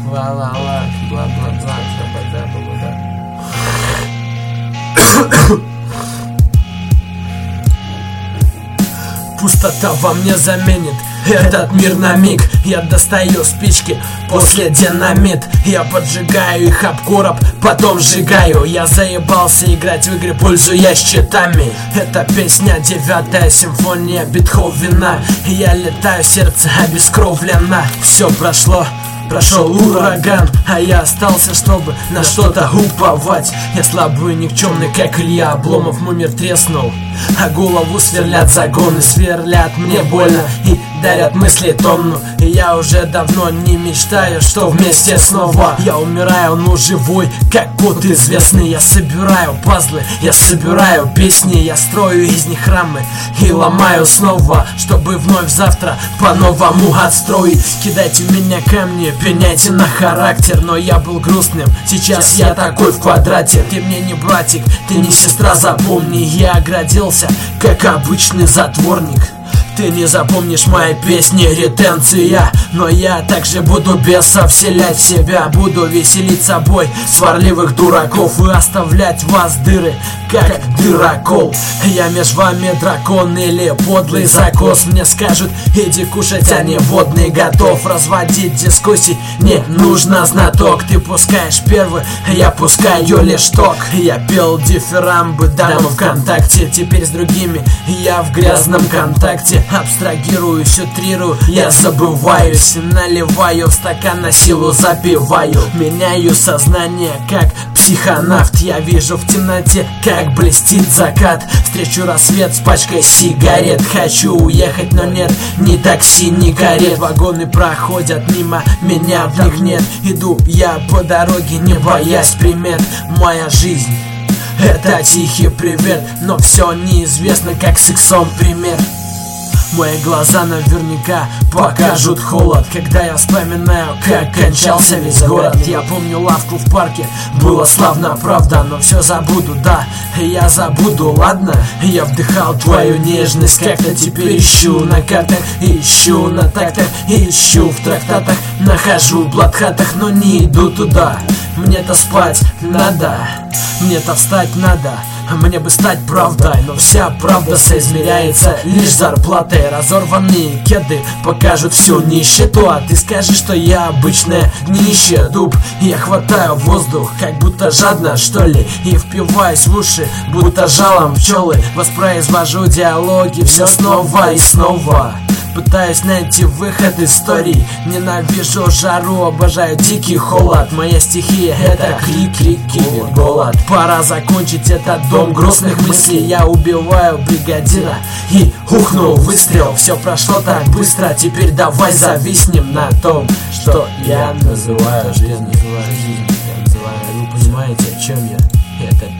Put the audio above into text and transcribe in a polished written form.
ла-ла-ла, бла-бла-бла, бла-бла-бла-бла. Пустота во мне заменит этот мир на миг. Я достаю спички, после динамит. Я поджигаю их об короб, потом сжигаю. Я заебался играть в игры, пользуясь щитами. Это песня, 9-я симфония Бетховена. Я летаю, сердце обескровлено. Все прошло. Прошел ураган, а я остался, чтобы на что-то уповать. Я слабый и никчемный, как Илья Обломов. Мой мир треснул, а голову сверлят загоны. Сверлят мне больно и дарят мысли тонну. И я уже давно не мечтаю, что вместе снова. Я умираю, но живой, как кот известный. Я собираю пазлы, я собираю песни. Я строю из них рамы и ломаю снова, чтобы вновь завтра по-новому отстроить. Кидайте в меня камни, пеняйте на характер. Но я был грустным, сейчас я такой в квадрате. Ты мне не братик, ты не сестра, запомни. Я оградился, как обычный затворник. Ты не запомнишь мои песни, ретенция. Но я также буду бесов вселять в себя. Буду веселить собой сварливых дураков и оставлять вас дыры, как дырокол. Я меж вами дракон или подлый закос. Мне скажут, иди кушать, а не водный. Готов разводить дискуссий, не нужно знаток. Ты пускаешь первый, я пускаю лишь ток. Я пел дифирамбы дамам ВКонтакте. Теперь с другими я в грязном контакте. Абстрагируюсь, утрирую, я забываюсь. Наливаю в стакан, на силу запиваю. Меняю сознание, как психонавт. Я вижу в темноте, как блестит закат. Встречу рассвет с пачкой сигарет. Хочу уехать, но нет ни такси, ни карет. Вагоны проходят мимо, меня в них нет. Иду я по дороге, не боясь примет. Моя жизнь — это тихий привет, но все неизвестно, как сексом пример. Мои глаза наверняка покажут холод, когда я вспоминаю, как кончался весь город. Я помню лавку в парке, было славно, правда, но все забуду, да, я забуду, ладно. Я вдыхал твою нежность, как-то теперь ищу на картах, ищу на тактах, ищу в трактатах. Нахожу в блатхатах, но не иду туда. Мне-то спать надо, мне-то встать надо. Мне бы стать правдой, но вся правда соизмеряется лишь зарплатой. Разорванные кеды покажут всю нищету, а ты скажи, что я обычное днище, дуб. Я хватаю воздух, как будто жадно, что ли, и впиваюсь в уши, будто жалом пчелы. Воспроизвожу диалоги все снова и снова. Пытаюсь найти выход из истории. Ненавижу жару, обожаю дикий холод. Моя стихия — это крик реки, голод. Пора закончить этот дом грустных мыслей. Я убиваю бригадира и ухнул выстрел. Все прошло так быстро, теперь давай зависнем на том, что я называю жизнь. Я называю, вы понимаете, о чем я? Это